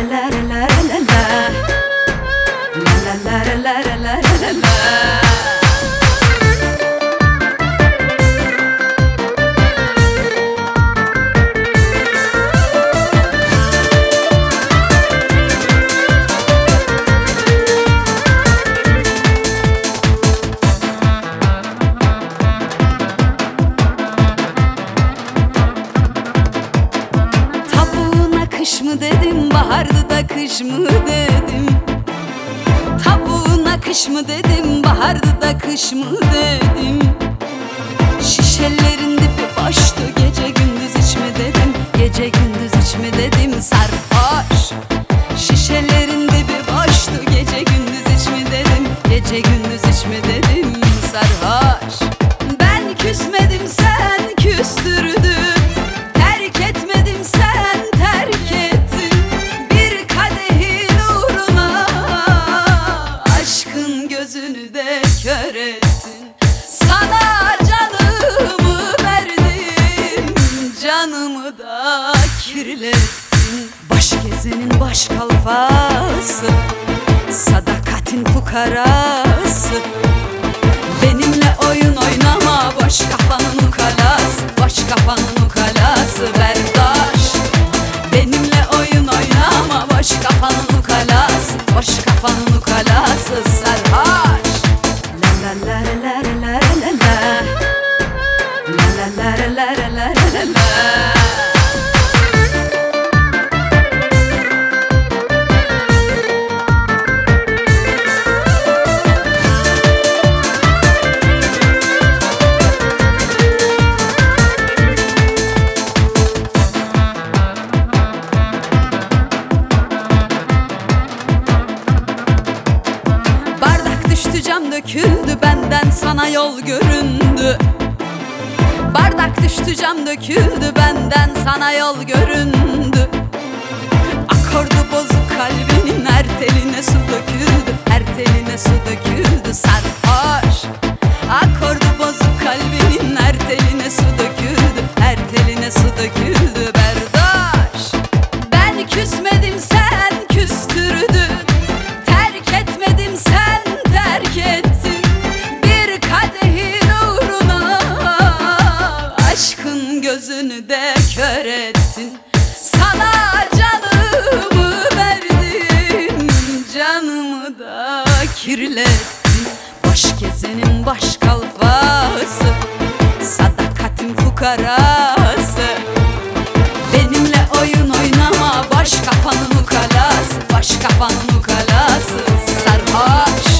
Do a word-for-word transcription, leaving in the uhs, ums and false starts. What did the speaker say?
Kış mı dedim, bahardı da kış mı dedim. Tavuğuna kış mı dedim, bahardı da kış mı dedim. Şişelerin dibi boştu, gece gündüz içme dedim. Gece gündüz içme dedim, sarhoş. Şişelerin dibi boştu, gece gündüz içme dedim. Gece gündüz içme dedim, sarhoş. Ben küsmedim, sen küstürdün. Terk etmedim, sen terk ettin. Bir kadehin uğruna aşkın gözünü de kör ettin. Sana canımı verdim, canımı da kirlettin. Baş gezenin baş kalfası, sadakatin fukarası. Benimle oyun oynama, boş kafanın ukalası. Boş kafanın ukalası berdaş. Benimle oyun oynama, boş kafanın ukalası. Boş kafanın ukalası sarhoş. La la la la la la la la. La la la la la la la la. Cam döküldü, benden sana yol göründü. Bardak düştü, cam döküldü, benden sana yol göründü. Akordu bozuk kalbinin, her teline su döküldü. Her teline su döküldü, sarhoş. Akordu bozuk kalbinin, her teline su döküldü. Her teline su döküldü, berdaş. Ben küsmedim, sen küstürdün. Terk etmedim, sen terk ettin. Bir kadehin uğruna aşkın gözünü de kör ettin. Sana canımı verdim, canımı da kirlettin. Baş gezenin baş kalfası, sadakatin fukarası. Benimle oyun oynama, boş kafanın ukalası. Boş kafanın ukalası sarhoş.